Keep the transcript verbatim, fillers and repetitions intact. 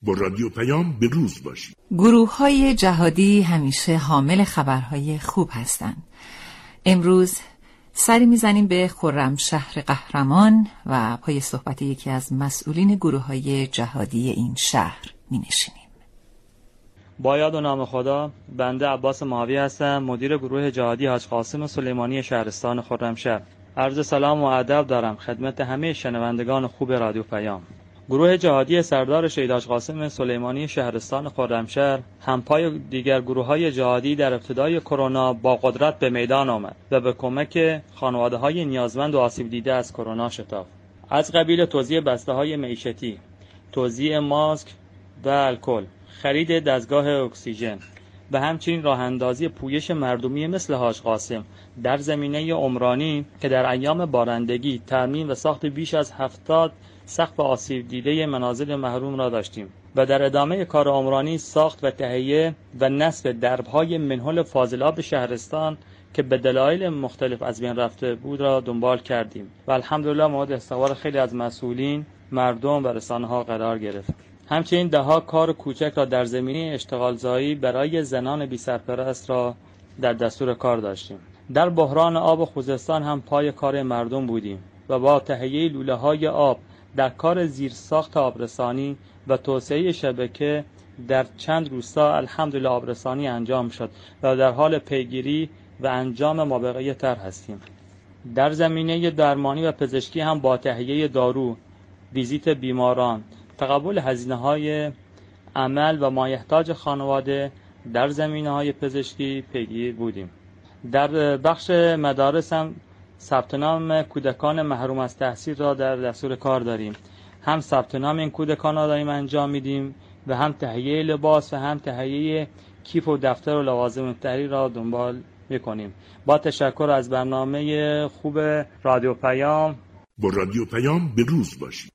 با رادیو پیام به روز باشید. گروه‌های جهادی همیشه حامل خبرهای خوب هستند. امروز سری میزنیم به خرمشهر قهرمان و پای صحبت یکی از مسئولین گروه‌های جهادی این شهر می‌نشینیم. با یاد و نام خدا، بنده عباس ماهوی هستم، مدیر گروه جهادی حاج قاسم سلیمانی شهرستان خرمشهر. عرض سلام و ادب دارم خدمت همه شنوندگان خوب رادیو پیام. گروه جهادی سردار شهید حاج قاسم سلیمانی شهرستان خرمشهر همپای دیگر گروه‌های جهادی در ابتدای کرونا با قدرت به میدان آمد و به کمک خانواده‌های نیازمند و آسیب دیده از کرونا شتافت. از قبیل توزیع بسته‌های معیشتی، توزیع ماسک و الکل، خرید دستگاه اکسیژن و همچنین راه اندازی پویش مردمی مثل حاج قاسم در زمینه عمرانی که در ایام بارندگی ترمیم و ساخت بیش از هفتاد سقف آسیب دیده منازل محروم را داشتیم و در ادامه کار عمرانی ساخت و تهیه و نصب درب‌های منحل فاضلاب شهرستان که به دلایل مختلف از بین رفته بود را دنبال کردیم و الحمدلله مورد استقبال خیلی از مسئولین، مردم و رسانه‌ها قرار گرفت. همچنین ده‌ها کار کوچک را در زمینه اشتغالزایی برای زنان بی سرپرست را در دستور کار داشتیم. در بحران آب خوزستان هم پای کار مردم بودیم و با تهیه لوله‌های آب در کار زیرساخت آبرسانی و توسعه شبکه در چند روستا الحمدلله آبرسانی انجام شد و در حال پیگیری و انجام مابقی تر هستیم. در زمینه درمانی و پزشکی هم با تهیه دارو، ویزیت بیماران، تقبل هزینه‌های عمل و مایحتاج خانواده در زمینه‌های پزشکی پیگیر بودیم. در بخش مدارس هم ثبت نام کودکان محروم از تحصیل را در دستور کار داریم. هم ثبت نام این کودکان را داریم انجام میدیم و هم تهیه لباس و هم تهیه کیف و دفتر و لوازم تحریر را دنبال میکنیم. با تشکر از برنامه خوب رادیو پیام. با رادیو پیام به روز باشید.